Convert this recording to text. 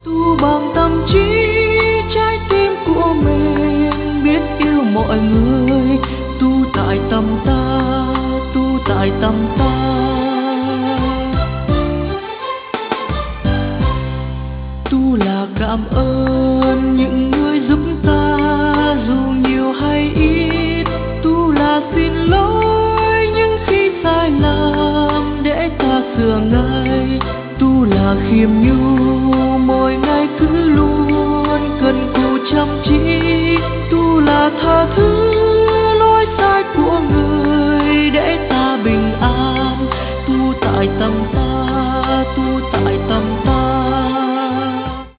Tu bằng tâm trí trái tim của mình biết yêu mọi người. Tu tại tâm ta, tu tại tâm ta. Tu là cảm ơn những người giúp ta dù nhiều hay ít. Tu là xin lỗi những khi sai lầm để ta sửa ngay. Tu là khiêm nhu mỗi ngày cứ luôn cần cù chăm chỉ. Tu là tha thứ